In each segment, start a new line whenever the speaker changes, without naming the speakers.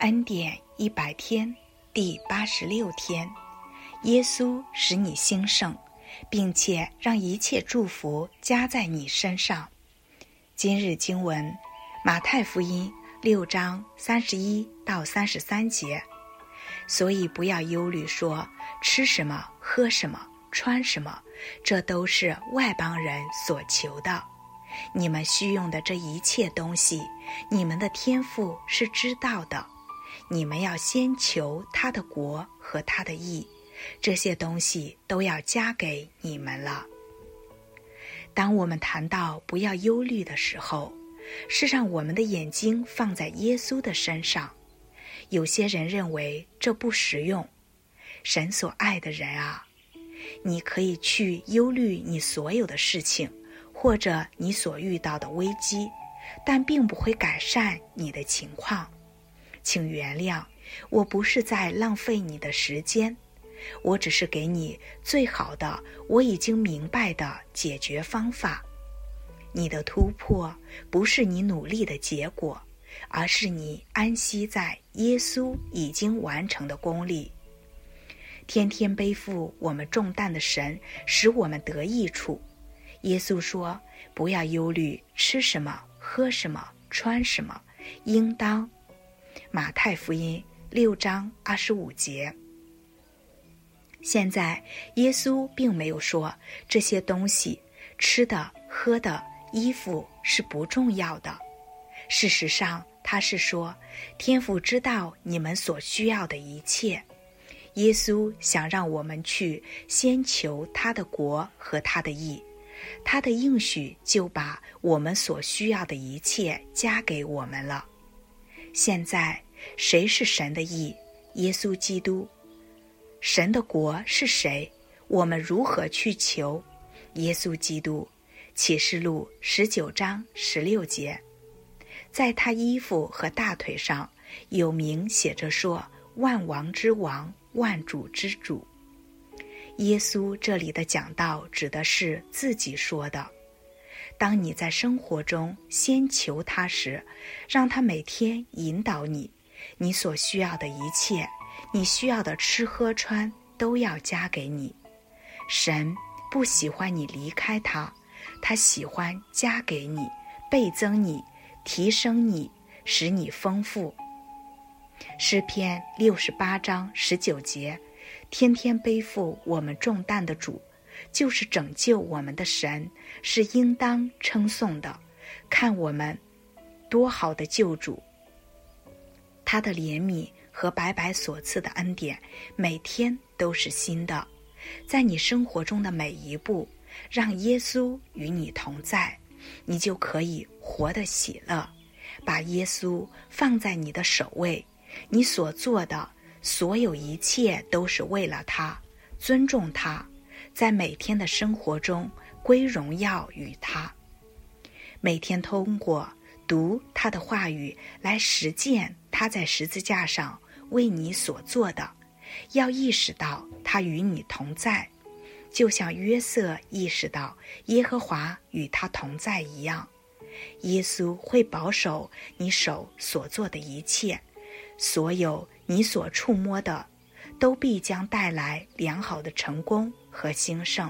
恩典100天第86天，耶稣使你兴盛，并且让一切祝福加在你身上。今日经文，马太福音6章31到33节。所以不要忧虑说吃什么喝什么穿什么，这都是外邦人所求的。你们需用的这一切东西，你们的天父是知道的。你们要先求他的国和他的义，这些东西都要加给你们了。当我们谈到不要忧虑的时候，是让我们的眼睛放在耶稣的身上。有些人认为这不实用。神所爱的人啊，你可以去忧虑你所有的事情，或者你所遇到的危机，但并不会改善你的情况。请原谅，我不是在浪费你的时间，我只是给你最好的我已经明白的解决方法。你的突破不是你努力的结果，而是你安息在耶稣已经完成的功力。天天背负我们重担的神使我们得益处。耶稣说，不要忧虑吃什么喝什么穿什么，应当。马太福音6章25节。现在耶稣并没有说这些东西吃的喝的衣服是不重要的。事实上他是说，天父知道你们所需要的一切。耶稣想让我们去先求他的国和他的义，他的应许就把我们所需要的一切加给我们了。现在谁是神的义？耶稣基督。神的国是谁？我们如何去求？耶稣基督。启示录19章16节。在他衣服和大腿上有名写着说，万王之王，万主之主。耶稣这里的讲道指的是自己说的。当你在生活中先求他时，让他每天引导你，你所需要的一切，你需要的吃喝穿都要加给你。神不喜欢你离开他，他喜欢加给你，倍增你，提升你，使你丰富。诗篇68章19节，天天背负我们重担的主，就是拯救我们的神，是应当称颂的。看我们多好的救主，他的怜悯和白白所赐的恩典每天都是新的。在你生活中的每一步，让耶稣与你同在，你就可以活得喜乐。把耶稣放在你的首位，你所做的所有一切都是为了他，尊重他，在每天的生活中归荣耀与他。每天通过读他的话语来实践他在十字架上为你所做的，要意识到他与你同在，就像约瑟意识到耶和华与他同在一样。耶稣会保守你手所做的一切，所有你所触摸的都必将带来良好的成功和兴盛。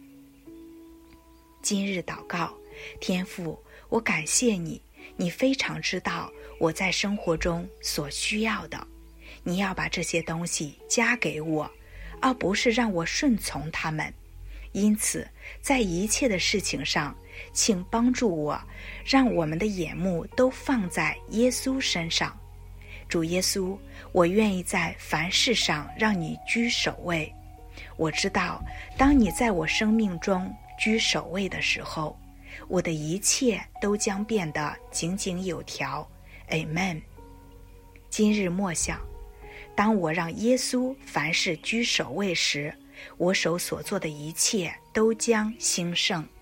今日祷告，天父，我感谢你，你非常知道我在生活中所需要的，你要把这些东西加给我，而不是让我顺从他们。因此在一切的事情上，请帮助我，让我们的眼目都放在耶稣身上。主耶稣，我愿意在凡事上让你居首位。我知道当你在我生命中居首位的时候，我的一切都将变得井井有条。 Amen。 今日默想，当我让耶稣凡事居首位时，我手所做的一切都将兴盛。